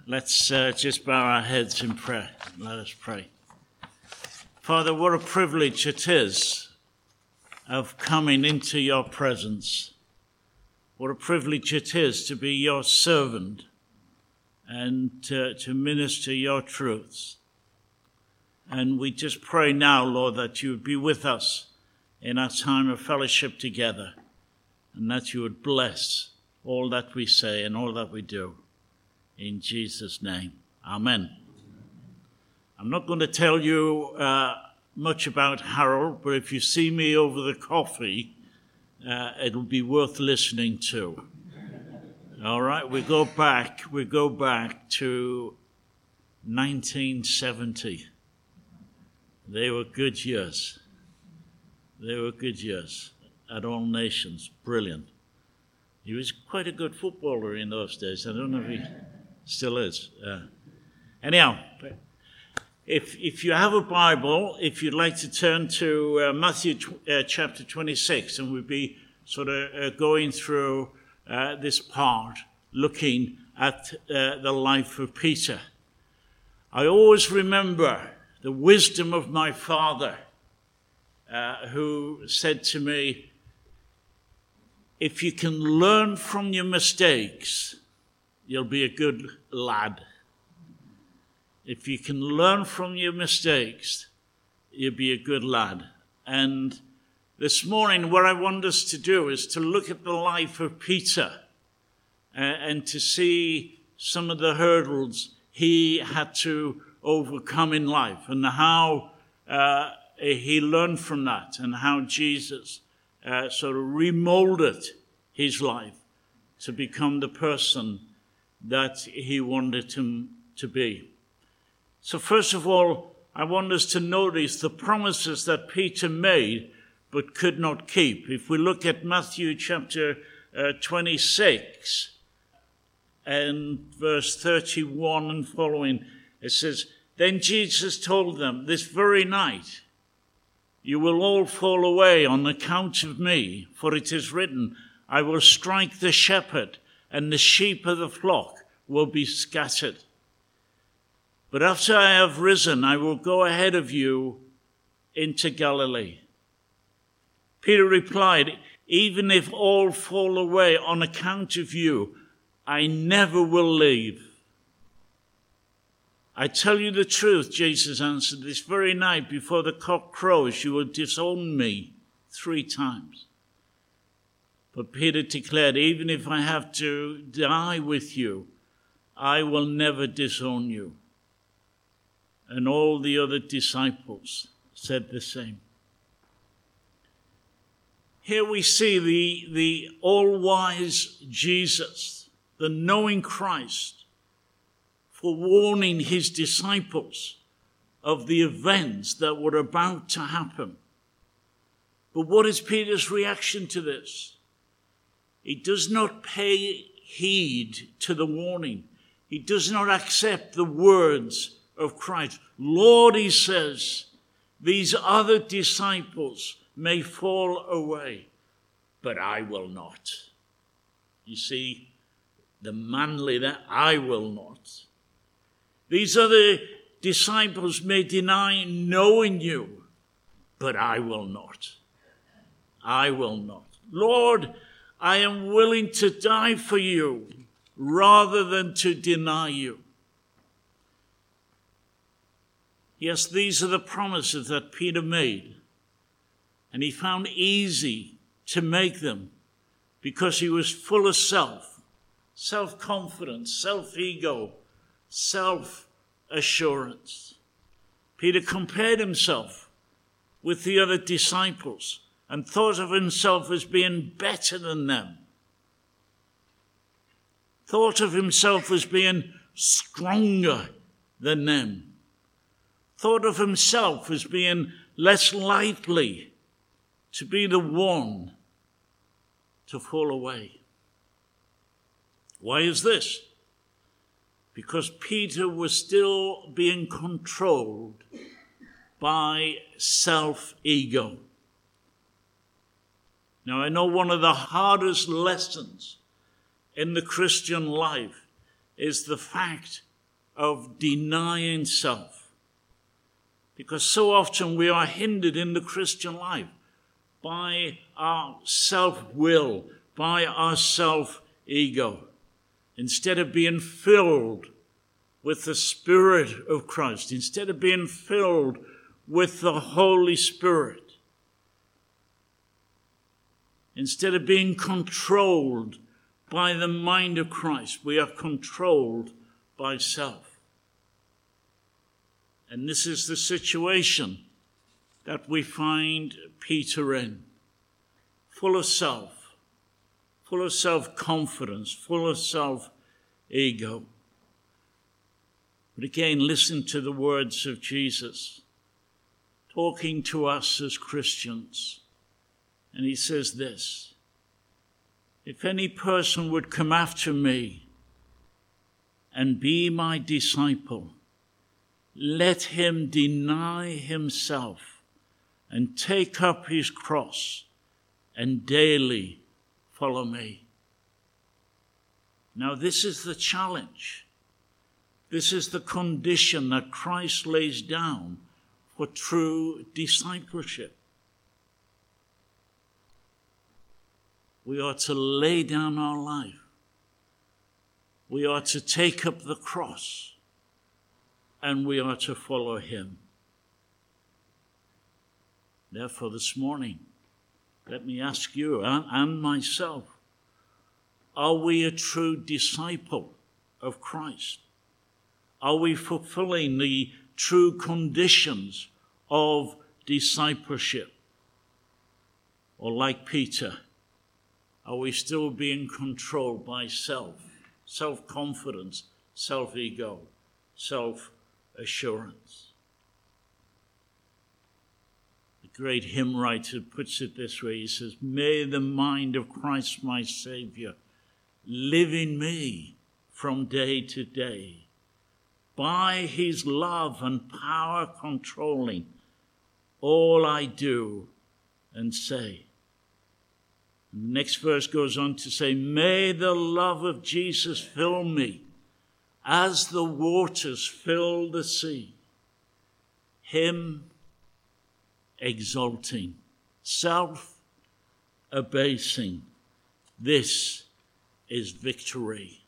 Let's just bow our heads in prayer. Let us pray. Father, what a privilege it is of coming into your presence. What a privilege it is to be your servant and to minister your truths. And we just pray now, Lord, that you would be with us in our time of fellowship together, and that you would bless all that we say and all that we do. In Jesus' name, amen. I'm not going to tell you much about Harold, but if you see me over the coffee, it'll be worth listening to. All right, we go back to 1970. They were good years. At All Nations. Brilliant. He was quite a good footballer in those days. I don't know if he still is. Anyhow, if you have a Bible, if you'd like to turn to Matthew chapter 26, and we'll be sort of going through this part, looking at the life of Peter. I always remember the wisdom of my father, who said to me, if you can learn from your mistakes, you'll be a good lad. If you can learn from your mistakes, you'll be a good lad. And this morning, what I want us to do is to look at the life of Peter and to see some of the hurdles he had to overcome in life and how he learned from that and how Jesus sort of remolded his life to become the person that he wanted him to be. So first of all, I want us to notice the promises that Peter made but could not keep. If we look at Matthew chapter 26 and verse 31 and following, it says, then Jesus told them, this very night you will all fall away on account of me, for it is written, I will strike the shepherd, and the sheep of the flock will be scattered. But after I have risen, I will go ahead of you into Galilee. Peter replied, even if all fall away on account of you, I never will leave. I tell you the truth, Jesus answered, this very night before the cock crows, you will disown me 3 times. But Peter declared, even if I have to die with you, I will never disown you. And all the other disciples said the same. Here we see the all-wise Jesus, the knowing Christ, forewarning his disciples of the events that were about to happen. But what is Peter's reaction to this? He does not pay heed to the warning. He does not accept the words of Christ. Lord, he says, these other disciples may fall away, but I will not. You see, the manly that I will not. These other disciples may deny knowing you, but I will not. I will not. Lord, I am willing to die for you rather than to deny you. Yes, these are the promises that Peter made, and he found easy to make them because he was full of self-confidence, self-ego, self-assurance. Peter compared himself with the other disciples and thought of himself as being better than them. Thought of himself as being stronger than them. Thought of himself as being less likely to be the one to fall away. Why is this? Because Peter was still being controlled by self-ego. Now, I know one of the hardest lessons in the Christian life is the fact of denying self. Because so often we are hindered in the Christian life by our self-will, by our self-ego. Instead of being filled with the Spirit of Christ, instead of being filled with the Holy Spirit, instead of being controlled by the mind of Christ, we are controlled by self. And this is the situation that we find Peter in, full of self-confidence, full of self-ego. But again, listen to the words of Jesus, talking to us as Christians. And he says this, if any person would come after me and be my disciple, let him deny himself and take up his cross and daily follow me. Now, this is the challenge. This is the condition that Christ lays down for true discipleship. We are to lay down our life. We are to take up the cross, and we are to follow him. Therefore, this morning, let me ask you and myself, are we a true disciple of Christ? Are we fulfilling the true conditions of discipleship? Or like Peter, are we still being controlled by self-confidence, self-ego, self-assurance? The great hymn writer puts it this way. He says, may the mind of Christ my Savior live in me from day to day, by his love and power controlling all I do and say. And the next verse goes on to say, may the love of Jesus fill me as the waters fill the sea, him exalting, self-abasing. This is victory.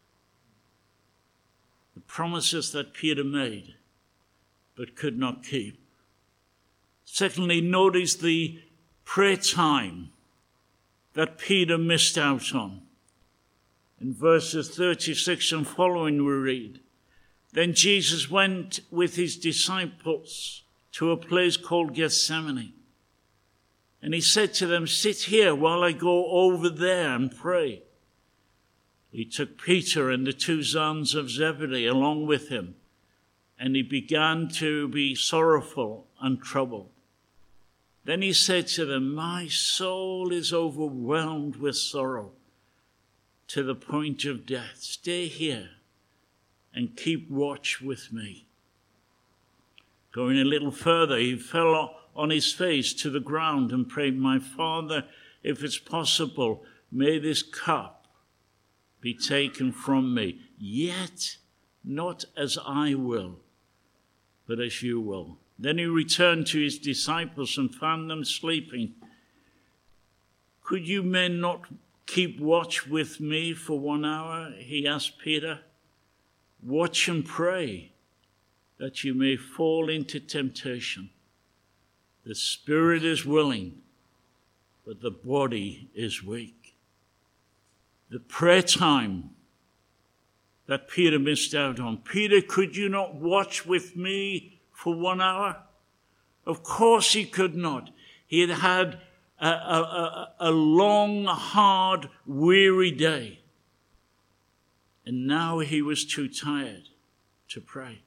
The promises that Peter made but could not keep. Secondly, notice the prayer time that Peter missed out on. In verses 36 and following we read, then Jesus went with his disciples to a place called Gethsemane. And he said to them, sit here while I go over there and pray. He took Peter and the two sons of Zebedee along with him, and he began to be sorrowful and troubled. Then he said to them, my soul is overwhelmed with sorrow to the point of death. Stay here and keep watch with me. Going a little further, he fell on his face to the ground and prayed, my Father, if it's possible, may this cup be taken from me, yet not as I will, but as you will. Then he returned to his disciples and found them sleeping. Could you men not keep watch with me for 1 hour? He asked Peter. Watch and pray that you may fall into temptation. The spirit is willing, but the body is weak. The prayer time that Peter missed out on. Peter, could you not watch with me for 1 hour? Of course he could not. He had had a long, hard, weary day. And now he was too tired to pray.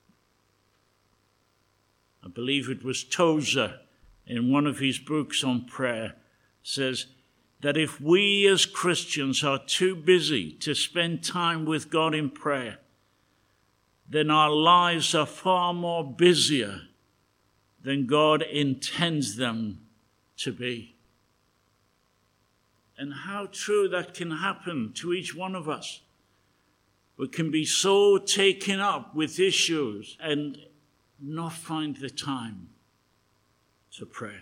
I believe it was Tozer in one of his books on prayer says that if we as Christians are too busy to spend time with God in prayer, then our lives are far more busier than God intends them to be. And how true that can happen to each one of us. We can be so taken up with issues and not find the time to pray.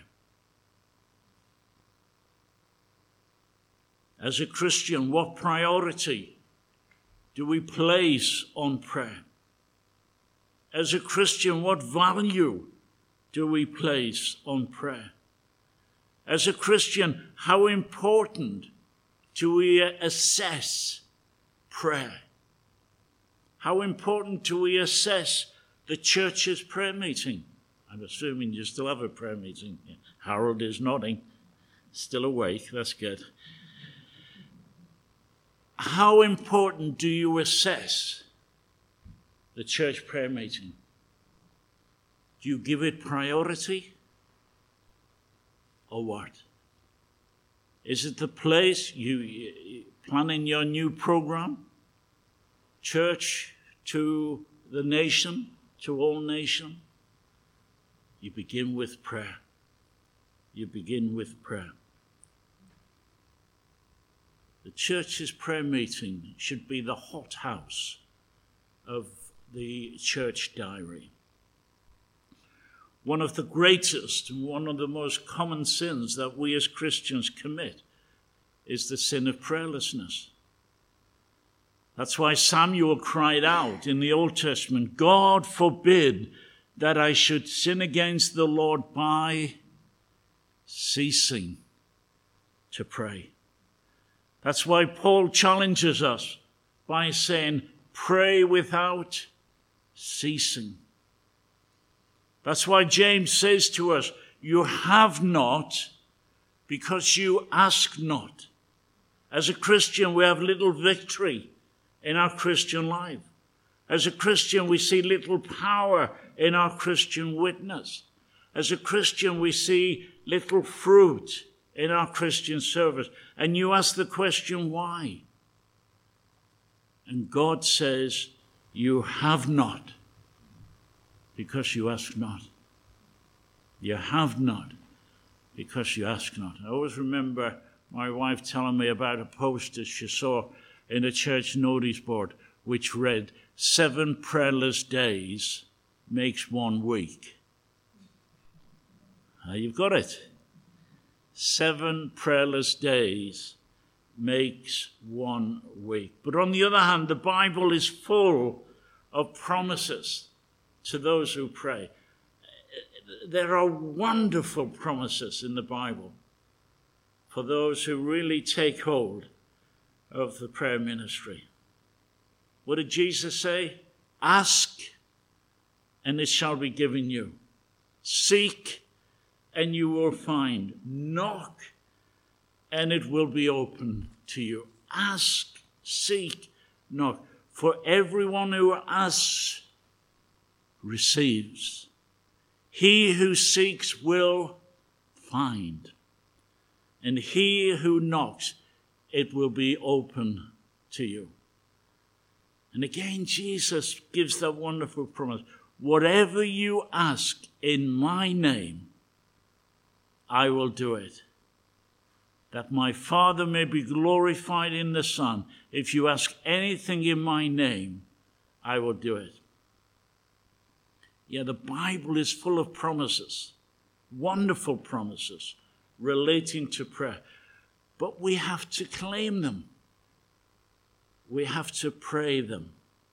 As a Christian, what priority do we place on prayer? As a Christian, what value do we place on prayer? As a Christian, how important do we assess prayer? How important do we assess the church's prayer meeting? I'm assuming you still have a prayer meeting. Harold is nodding. Still awake, that's good. How important do you assess the church prayer meeting? Do you give it priority? Or what? Is it the place you planning your new program? Church to the nation, to all nation? You begin with prayer. You begin with prayer. The church's prayer meeting should be the hothouse of the church diary. One of the greatest and one of the most common sins that we as Christians commit is the sin of prayerlessness. That's why Samuel cried out in the Old Testament, God forbid that I should sin against the Lord by ceasing to pray. That's why Paul challenges us by saying, pray without ceasing. That's why James says to us, you have not because you ask not. As a Christian, we have little victory in our Christian life. As a Christian, we see little power in our Christian witness. As a Christian, we see little fruit in our Christian service. And you ask the question, why? And God says, you have not because you ask not. You have not because you ask not. I always remember my wife telling me about a poster she saw in a church notice board which read, 7 prayerless days makes 1 week. You've got it. 7 prayerless days makes 1 week. But on the other hand, the Bible is full of promises to those who pray. There are wonderful promises in the Bible for those who really take hold of the prayer ministry. What did Jesus say? Ask, and it shall be given you. Seek, and you will find. Knock, and it will be open to you. Ask, seek, knock. For everyone who asks receives. He who seeks will find. And he who knocks, it will be open to you. And again, Jesus gives that wonderful promise. Whatever you ask in my name, I will do it. That my Father may be glorified in the Son. If you ask anything in my name, I will do it. Yeah, the Bible is full of promises, wonderful promises relating to prayer. But we have to claim them. We have to pray them.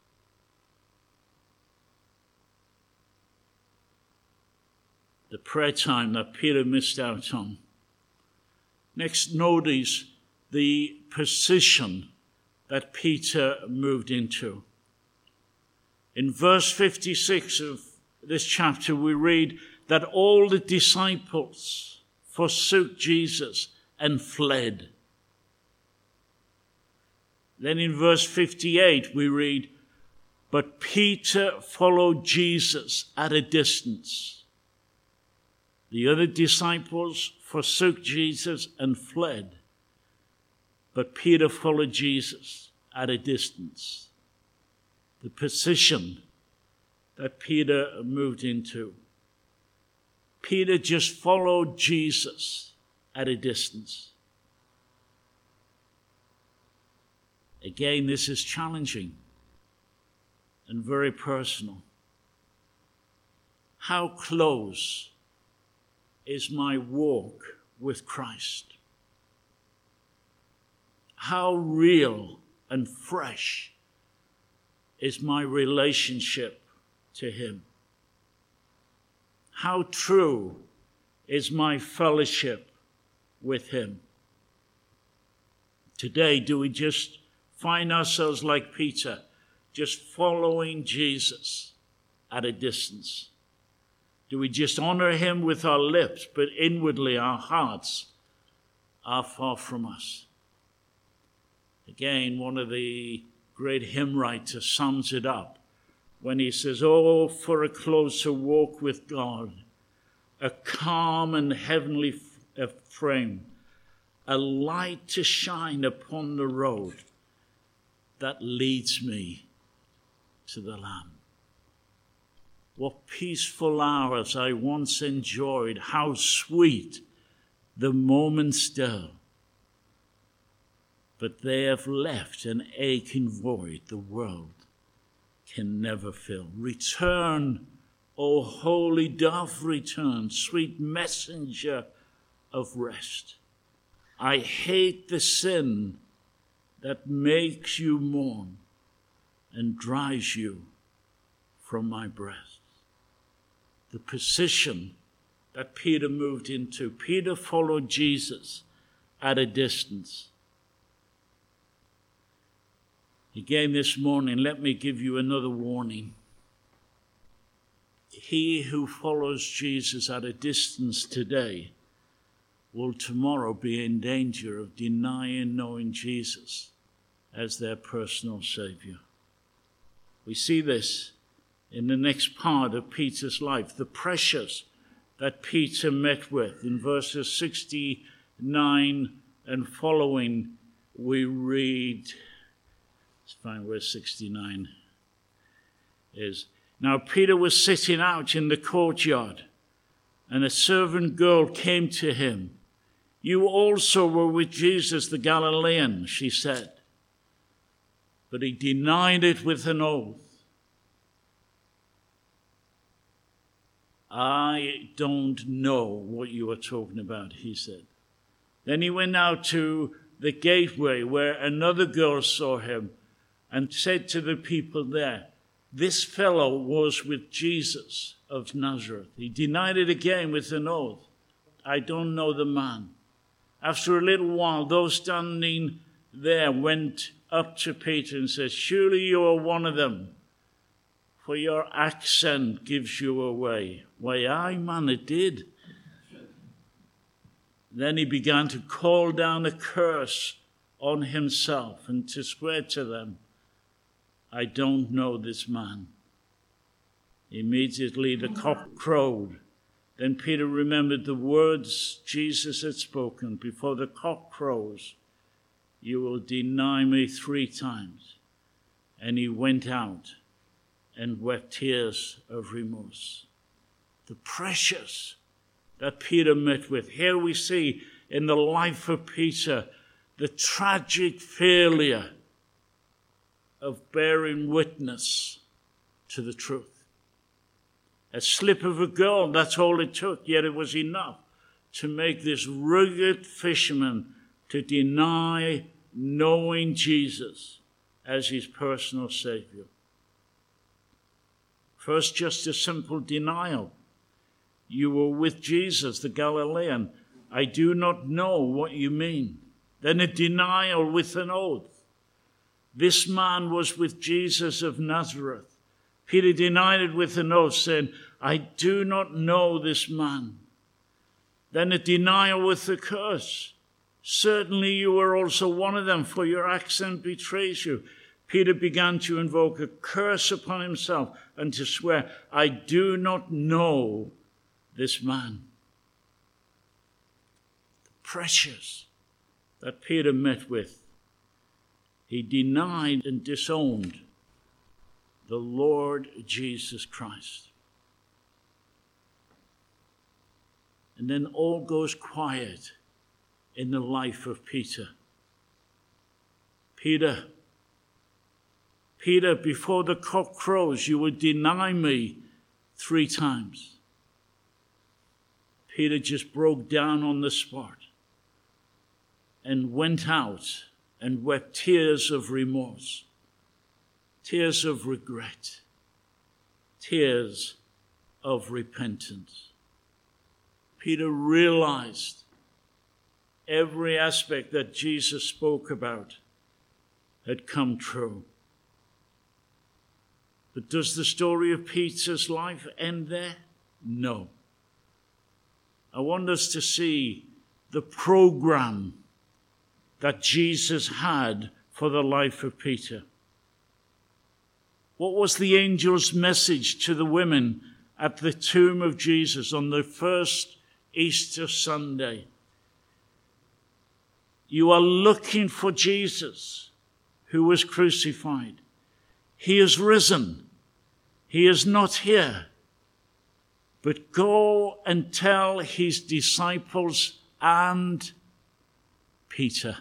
The prayer time that Peter missed out on. Next, notice the position that Peter moved into. In verse 56 of this chapter, we read that all the disciples forsook Jesus and fled. Then in verse 58, we read, but Peter followed Jesus at a distance. The other disciples forsook Jesus and fled, but Peter followed Jesus at a distance. The position that Peter moved into. Peter just followed Jesus at a distance. Again, this is challenging and very personal. How close is my walk with Christ? How real and fresh is my relationship to him? How true is my fellowship with him? Today, do we just find ourselves like Peter, just following Jesus at a distance? Do we just honor him with our lips, but inwardly our hearts are far from us? Again, one of the great hymn writers sums it up when he says, "Oh, for a closer walk with God, a calm and heavenly frame, a light to shine upon the road that leads me to the Lamb." What peaceful hours I once enjoyed, how sweet the moment still. But they have left an aching void the world can never fill. Return, O holy dove, return, sweet messenger of rest. I hate the sin that makes you mourn and drives you from my breast. The position that Peter moved into. Peter followed Jesus at a distance. Again this morning, let me give you another warning. He who follows Jesus at a distance today will tomorrow be in danger of denying knowing Jesus as their personal Savior. We see this in the next part of Peter's life, the pressures that Peter met with. In verses 69 and following, we read, let's find where 69 is. Now Peter was sitting out in the courtyard, and a servant girl came to him. "You also were with Jesus the Galilean," she said. But he denied it with an oath. "I don't know what you are talking about," he said. Then he went out to the gateway where another girl saw him and said to the people there, "This fellow was with Jesus of Nazareth." He denied it again with an oath. "I don't know the man." After a little while, those standing there went up to Peter and said, "Surely you are one of them, for your accent gives you away." "Why, aye, man, it did." Then he began to call down a curse on himself and to swear to them, "I don't know this man." Immediately the cock crowed. Then Peter remembered the words Jesus had spoken, "Before the cock crows, you will deny me 3 times. And he went out and wept tears of remorse. The pressures that Peter met with. Here we see in the life of Peter the tragic failure of bearing witness to the truth. A slip of a girl, that's all it took, yet it was enough to make this rugged fisherman to deny knowing Jesus as his personal Savior. First, just a simple denial. "You were with Jesus, the Galilean. I do not know what you mean." Then a denial with an oath. "This man was with Jesus of Nazareth." Peter denied it with an oath, saying, "I do not know this man." Then a denial with a curse. "Certainly you are also one of them, for your accent betrays you." Peter began to invoke a curse upon himself and to swear, "I do not know this man." The pressures that Peter met with. He denied and disowned the Lord Jesus Christ. And then all goes quiet in the life of Peter. Peter Peter, before the cock crows, you will deny me 3 times. Peter just broke down on the spot and went out and wept tears of remorse, tears of regret, tears of repentance. Peter realized every aspect that Jesus spoke about had come true. But does the story of Peter's life end there? No. I want us to see the program that Jesus had for the life of Peter. What was the angel's message to the women at the tomb of Jesus on the first Easter Sunday? You are looking for Jesus who was crucified. He is risen. He is not here. But go and tell his disciples and Peter.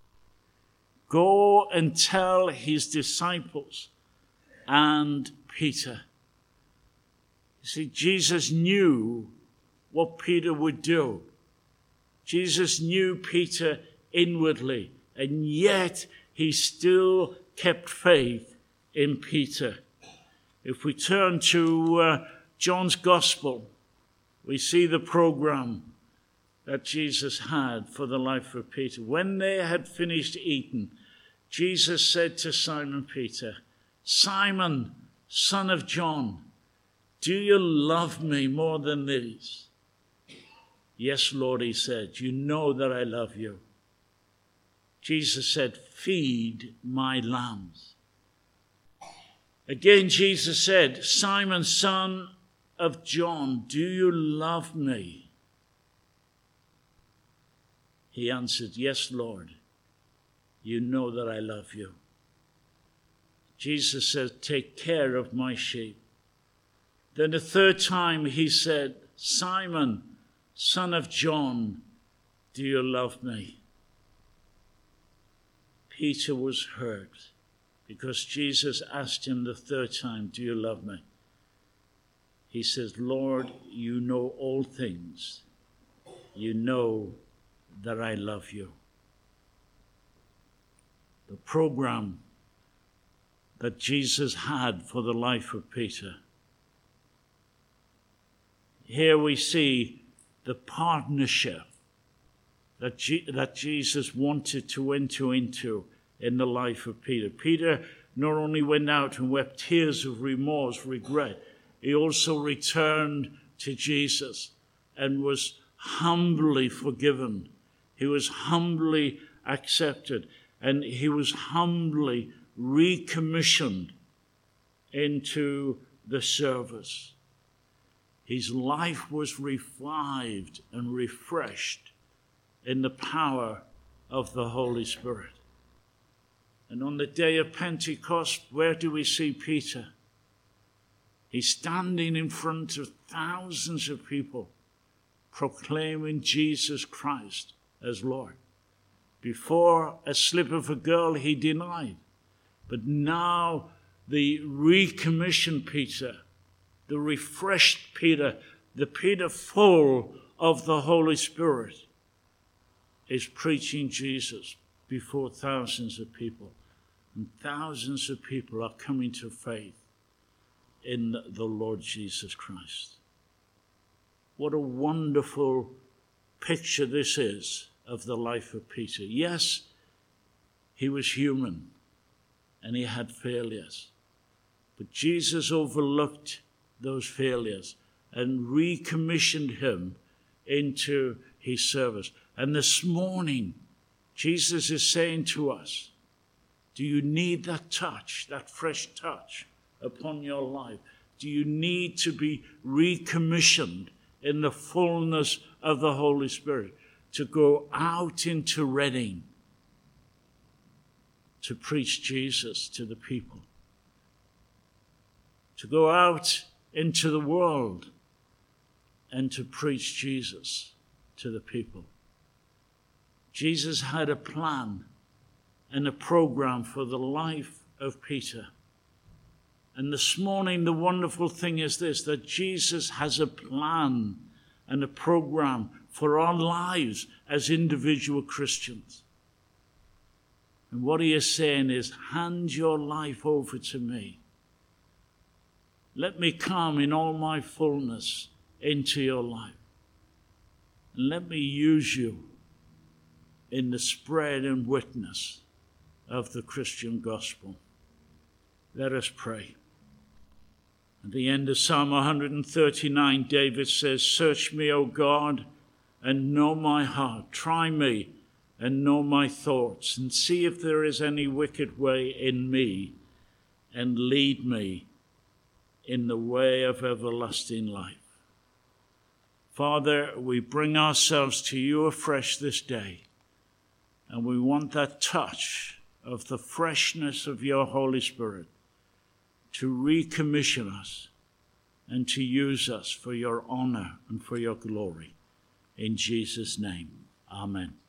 Go and tell his disciples and Peter. You see, Jesus knew what Peter would do. Jesus knew Peter inwardly, and yet he still kept faith in Peter. If we turn to John's Gospel, we see the program that Jesus had for the life of Peter. When they had finished eating, Jesus said to Simon Peter, "Simon, son of John, do you love me more than these?" "Yes, Lord," he said, "you know that I love you." Jesus said, "Feed my lambs." Again, Jesus said, "Simon, son of John, do you love me?" He answered, "Yes, Lord, you know that I love you." Jesus said, "Take care of my sheep." Then the 3rd time he said, "Simon, son of John, do you love me?" Peter was hurt because Jesus asked him the 3rd time, "Do you love me?" He says, "Lord, you know all things. You know that I love you." The program that Jesus had for the life of Peter. Here we see the partnership that Jesus wanted to enter into in the life of Peter. Peter not only went out and wept tears of remorse, regret, he also returned to Jesus and was humbly forgiven. He was humbly accepted, and he was humbly recommissioned into the service. His life was revived and refreshed in the power of the Holy Spirit. And on the day of Pentecost, where do we see Peter? He's standing in front of thousands of people, proclaiming Jesus Christ as Lord. Before, a slip of a girl he denied. But now the recommissioned Peter, the refreshed Peter, the Peter full of the Holy Spirit, is preaching Jesus before thousands of people. And thousands of people are coming to faith in the Lord Jesus Christ. What a wonderful picture this is of the life of Peter. Yes, he was human and he had failures, but Jesus overlooked those failures and recommissioned him into his service. And this morning, Jesus is saying to us, do you need that touch, that fresh touch upon your life? Do you need to be recommissioned in the fullness of the Holy Spirit to go out into Reading to preach Jesus to the people? To go out into the world and to preach Jesus to the people? Jesus had a plan and a program for the life of Peter. And this morning, the wonderful thing is this, that Jesus has a plan and a program for our lives as individual Christians. And what he is saying is, hand your life over to me. Let me come in all my fullness into your life. And let me use you in the spread and witness of the Christian gospel. Let us pray. At the end of Psalm 139, David says, search me, O God, and know my heart. Try me and know my thoughts, and see if there is any wicked way in me, and lead me in the way of everlasting life. Father, we bring ourselves to you afresh this day, and we want that touch of the freshness of your Holy Spirit to recommission us and to use us for your honor and for your glory. In Jesus' name, amen.